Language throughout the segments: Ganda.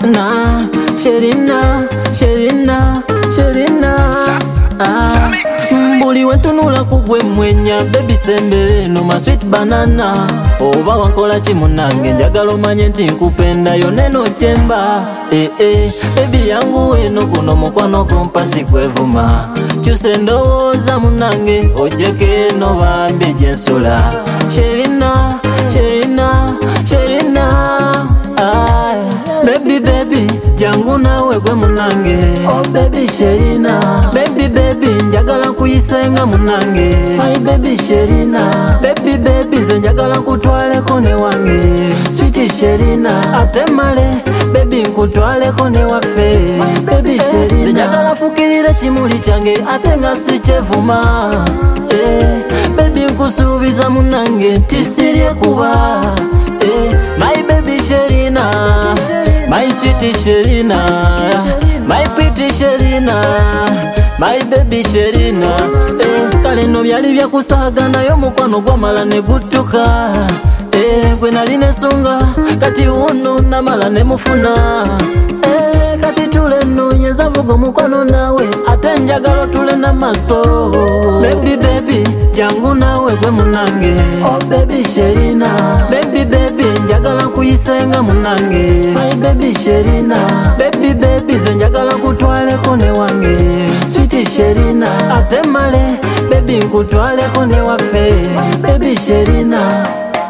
Na Sherina, Sherina, Sherina. Mbuli wentunula kugwe mwenya baby sembe no my sweet banana. Oba wankola chimunange njagala omanye nti nkupenda yo neno chemba. Baby yangu eno kuno mukwano kompasi kwevuma. Chuse ndowooza munange ojjeke no bambi gyensula. Sherina, Sherina, Sherina. Baby baby jangu nawe gwe munange. Oh baby Sherina, baby baby njagala kuyisenga munange. My baby Sherina, baby baby ze njagala kutwaleko ne wange. Sweet Sherina, atemale baby nkutwaleko ne waffe. Baby Sherina, ze njagala fukirira chimuli change ate nga si kyevuma. Baby nkusuubiza munange nti sirye kuba. My baby Sherina, my sweet Sherina, my pretty Sherina, my baby Sherina. Kale no byali byakusagana yo mukwano gwamala ne guttuka. Gwe nali nesunga kati uno namala ne mufuna. Kati tule no nyeza vugo mukwano nawe ate njagala tule na maso. Baby baby jangu nawe gwe munange. Oh baby Sherina, baby baby njagala kuyisenga munange. My baby Sherina, baby baby ze njagala kutwaleko ne wange. Sweet Sherina, atemale baby nkutwaleko ne waffe. Baby Sherina.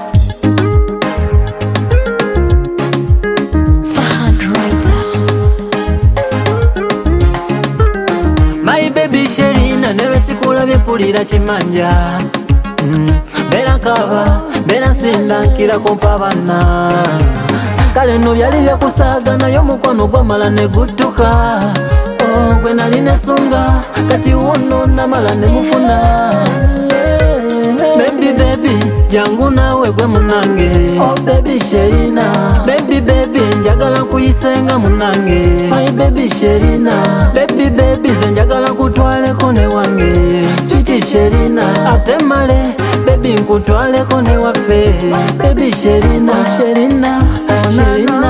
My baby Sherina, never sikula byepulira chimanja. Bera kaba, bera sinda nkira kompa bana. Kale no byali byakusagana yo mukwano gwamala ne guttuka. Gwe nali nesunga kati uno namala ne mufuna. Baby baby jangu nawe gwe munange. Oh baby Sherina, baby baby njagala kuyisenga munange. My baby Sherina, baby baby ze njagala kutwaleko ne wange. Sweet Sherina, atemale baby nkutwaleko ne waffe. Baby Sherina, Sherina, Sherina.